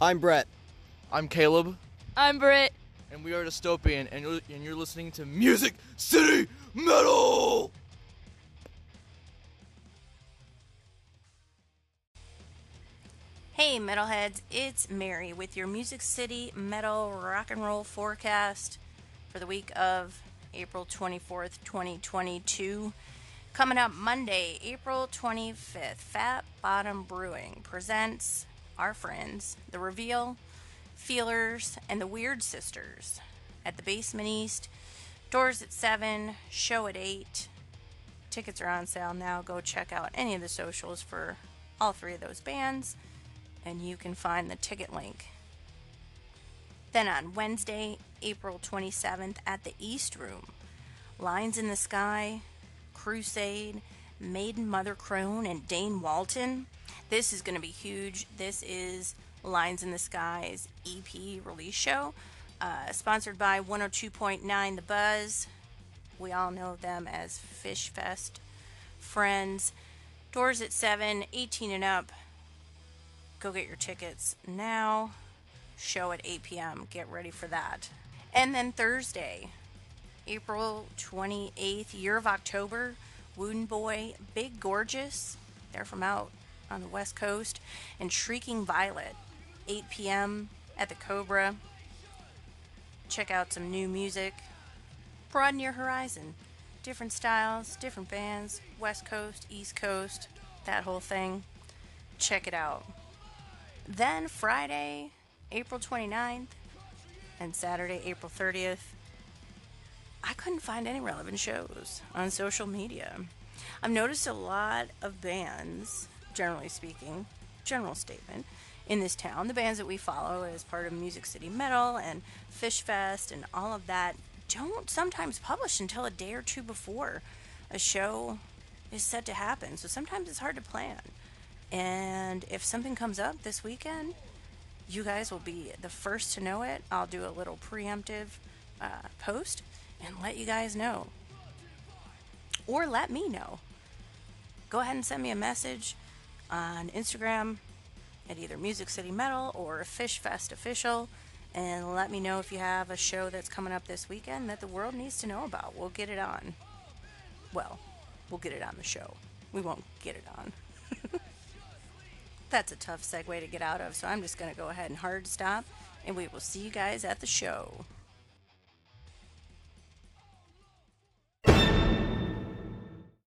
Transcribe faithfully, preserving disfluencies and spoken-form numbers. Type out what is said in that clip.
I'm Brett. I'm Caleb. I'm Britt. And we are Dystopian, and you're, and you're listening to Music City Metal! Hey metalheads, it's Mary with your Music City Metal Rock and Roll forecast for the week of April twenty-fourth, twenty twenty-two. Coming up Monday, April twenty-fifth, Fat Bottom Brewing presents our friends, The Reveal, Feelers, and the Weird Sisters at the Basement East. Doors at seven, show at eight. Tickets are on sale now. Go check out any of the socials for all three of those bands, and you can find the ticket link. Then on Wednesday, April twenty-seventh, at the East Room, Lines in the Sky, Crusade, Maiden Mother Crone, and Dane Walton. This is going to be huge. This is Lines in the Sky's E P release show, uh, sponsored by one oh two point nine The Buzz. We all know them as Fish Fest friends. Doors at seven, eighteen and up. Go get your tickets now. Show at eight p.m. Get ready for that. And then Thursday, April twenty-eighth, Year of October, Wooden Boy, Big Gorgeous, they're from out on the West Coast, and Shrieking Violet, eight p.m. at the Cobra. Check out some new music. Broaden your horizon. Different styles, different bands, West Coast, East Coast, that whole thing. Check it out. Then Friday, April twenty-ninth, and Saturday, April thirtieth, I couldn't find any relevant shows on social media. I've noticed a lot of bands, generally speaking, general statement, in this town, the bands that we follow as part of Music City Metal and Fish Fest and all of that, don't sometimes publish until a day or two before a show is set to happen. So sometimes it's hard to plan. And if something comes up this weekend, you guys will be the first to know it. I'll do a little preemptive uh, post and let you guys know. Or let me know. Go ahead and send me a message on Instagram at either Music City Metal or Fish Fest Official, and let me know if you have a show that's coming up this weekend that the world needs to know about. We'll get it on. Well, we'll get it on the show. We won't get it on. That's a tough segue to get out of, so I'm just going to go ahead and hard stop, and we will see you guys at the show.